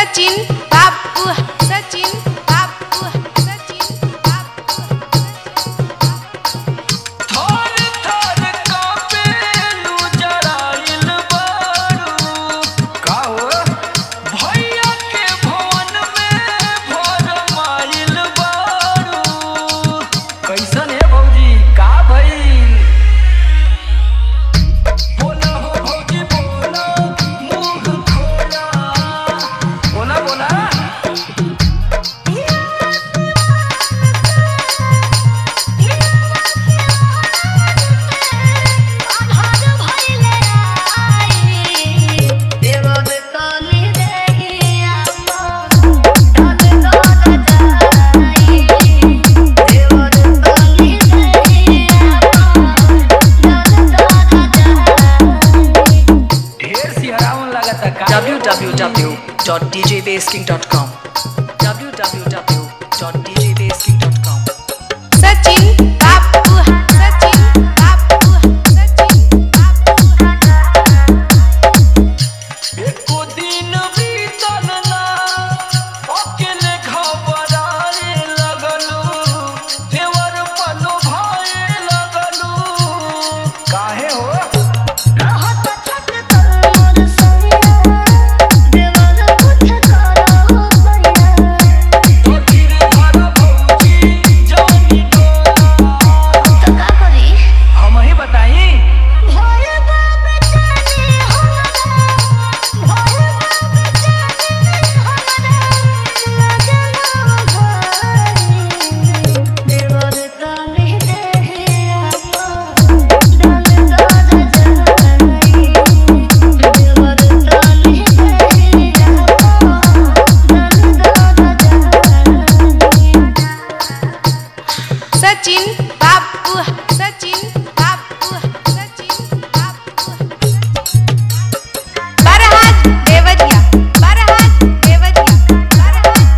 सचिन बाबू सचिन बाबू सचिन बाबू थोर थोर कापे लू जराइल बारू का हो भैया के भवन में भोर माइल बारू कैसन है भौजी का भइल बोला हो भौजी बोला मुंह खोला बोला बोला ढेर सिहरावन लगता का www.djbasking.com www.djbasking.com सचिन बाबू सचिन बाबू सचिन बाबू एको दिन बीतल ना अकेले घबराए लगलू देवर पलो भाए लगलू काहे हो तो धीरे धर भौजी जानी डोला हम ही बताई सचिन बाबू सचिन बाबू सचिन बाबू बरहात देवरिया बरहात देवरिया बरहात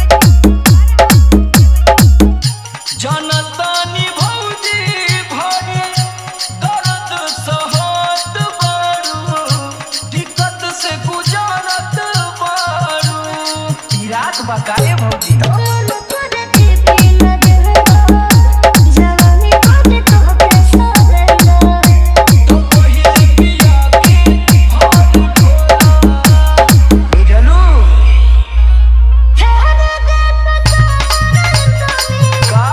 देवरिया जनतानी भौजी भरी दर्द सहत बारू दिक्कत से गुजारत बारू ई रात बकाए भौजी तो पहिले पिया के हाथ खोला बुझलू का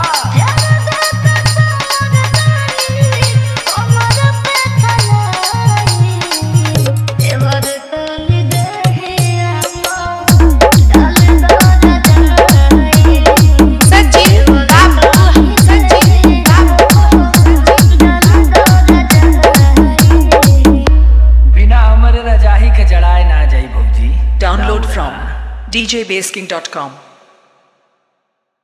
सचिन बाबू सचिन बाबू बिना हमरे रजाही के जड़ाए ना जाई भौजी Download from djbasking.com